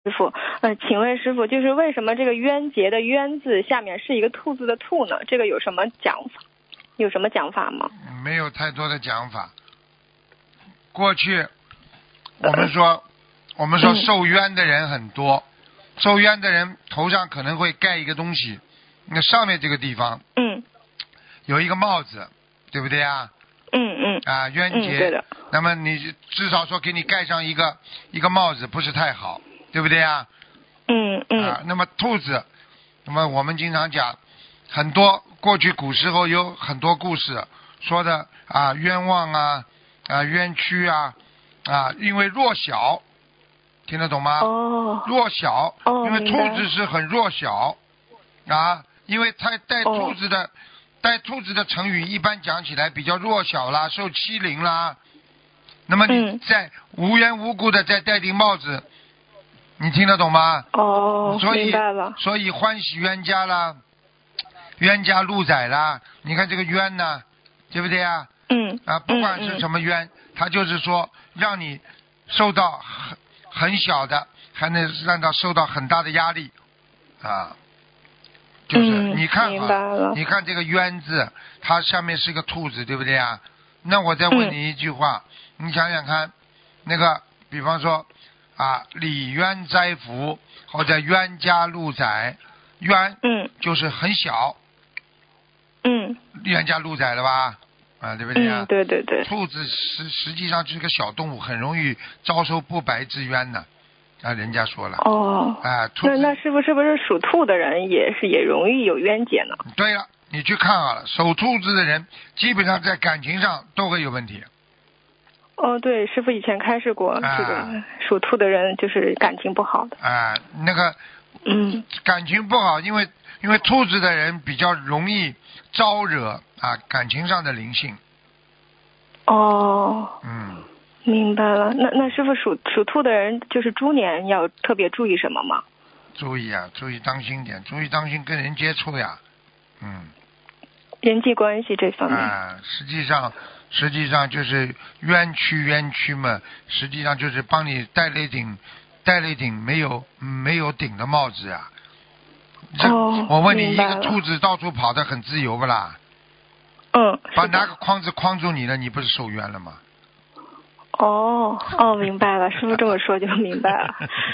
傅，请问师傅，就是为什么这个冤结的冤字下面是一个兔字的兔呢？这个有什么讲法？有什么讲法吗？ 没有太多的讲法。过去我们说受冤的人很多，受冤的人头上可能会盖一个东西，那上面这个地方有一个帽子，对不对啊？冤结， 对的。 那么你至少说给你盖上一个帽子，不是太好，对不对啊？那么兔子，那么我们经常讲，很多过去古时候有很多故事说的冤枉冤屈因为弱小，听得懂吗？弱小，因为兔子是很弱小因为它带兔子的成语一般讲起来比较弱小啦，受欺凌啦。那么你在无缘无故的再戴顶帽子，你听得懂吗？ 明白了。 所以欢喜冤家啦，冤家路窄啦。你看这个冤呢，对不对啊？不管是什么冤，它就是说让你受到很小的，还能让它受到很大的压力就是你看你看这个冤字，它下面是个兔子，对不对啊？那我再问你一句话，你想想看，那个比方说李冤哉福或者冤家路窄，冤就是很小，冤家路窄了吧？对不对啊？ 对对对。 兔子实际上就是个小动物，很容易遭受不白之冤呢。人家说了。 那是不是属兔的人也容易有冤结呢？ 对了，你去看好了，属兔子的人基本上在感情上都会有问题。 对，师傅以前开示过，这个属兔的人就是感情不好的。 那个感情不好，因为兔子的人比较容易招惹感情上的灵性。 明白了。那师傅属兔的人就是猪年要特别注意什么吗？ 注意当心点，注意当心跟人接触呀。 人际关系这方面。 实际上就是冤屈嘛，实际上就是帮你戴了一顶没有顶的帽子啊。我问你，一个兔子到处跑得很自由不啦？把拿个筐子框住你了，你不是受冤了吗？ 明白了，师傅这么说就明白了。